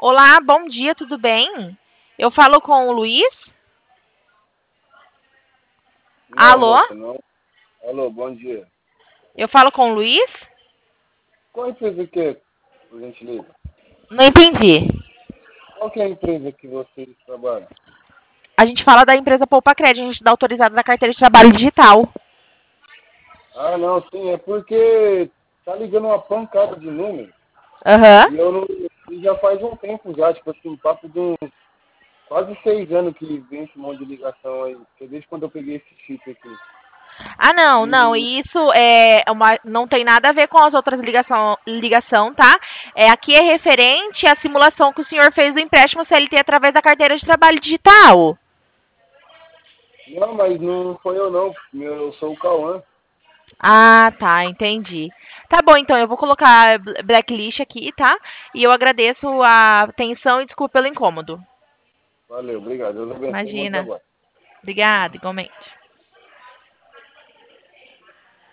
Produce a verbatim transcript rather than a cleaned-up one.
Olá, bom dia, tudo bem? Eu falo com o Luiz? Não, Alô? moça, não. Alô, bom dia. Eu falo com o Luiz? Qual empresa que é, por gentileza? Não entendi. Qual que é a empresa que vocês trabalham? A gente fala da empresa Poupa Crédito, a gente dá autorizada da carteira de trabalho digital. Ah, não, sim, é porque tá ligando uma pancada de número Aham. e eu não. E já faz um tempo já, tipo assim, um papo de uns quase seis anos que vem esse monte de ligação aí. Que é desde quando eu peguei esse chip aqui. Ah, não, não, E. isso é uma, não tem nada a ver com as outras ligação, ligação, tá? É, aqui é referente à simulação que o senhor fez do empréstimo C L T através da carteira de trabalho digital. Não, mas não foi eu não. Meu, eu sou o Cauã. Ah, tá, entendi. Tá bom, então eu vou colocar bl- blacklist aqui, tá? E eu agradeço a atenção e desculpa pelo incômodo. Valeu, obrigado. Deus abençoe e bom Imagina. trabalho. Obrigada, igualmente.